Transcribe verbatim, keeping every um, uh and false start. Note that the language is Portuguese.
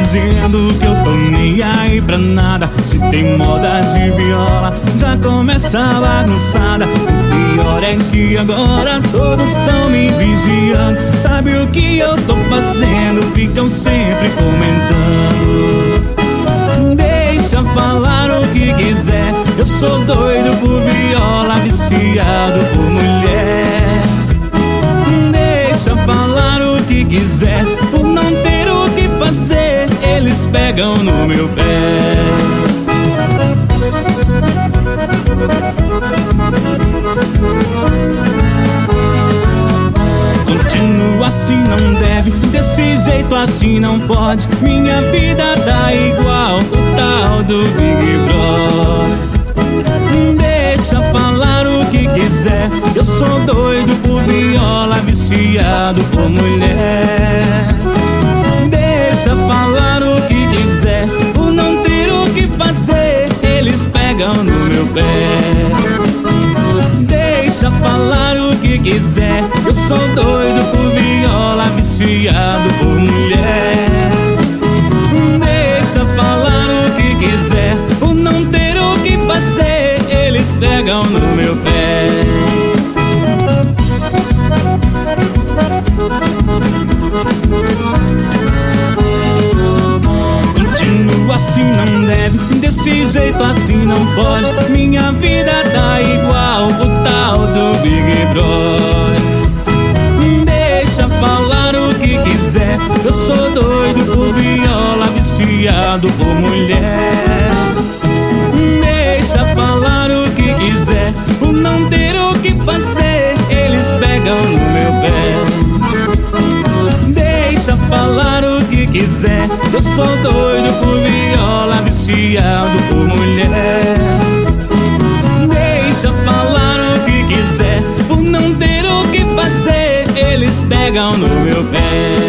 dizendo que eu tô nem aí pra nada. Se tem moda de viola, já começa a bagunçada. O pior é que agora todos estão me vigiando. Sabe o que eu tô fazendo? Ficam sempre comentando. Deixa falar o que quiser, eu sou doido por viola, viciado por mulher. Deixa falar o que quiser, por não ter o que fazer, eles pegam no meu pé. Continua assim não deve, desse jeito assim não pode. Minha vida tá igual o tal do Big Brother. Deixa falar o que quiser, eu sou doido por viola, viciado por mulher. Deixa falar o que quiser, por não ter o que fazer, eles pegam no meu pé. Deixa falar o que quiser, eu sou doido por viola, viciado por mulher. Deixa falar o que quiser, por não ter o que fazer, eles pegam no meu pé. Continua assim não deve, desse jeito assim não pode. Minha vida tá igual o tal do Big Brother. Deixa falar o que quiser, eu sou doido por viola, viciado por mulher. Deixa falar o que quiser, por não ter o que fazer, eles pegam no meu pé. Deixa falar o que quiser, eu sou doido por viola, viciado por mulher. Deixa falar o que quiser, por não ter o que fazer, eles pegam no meu pé.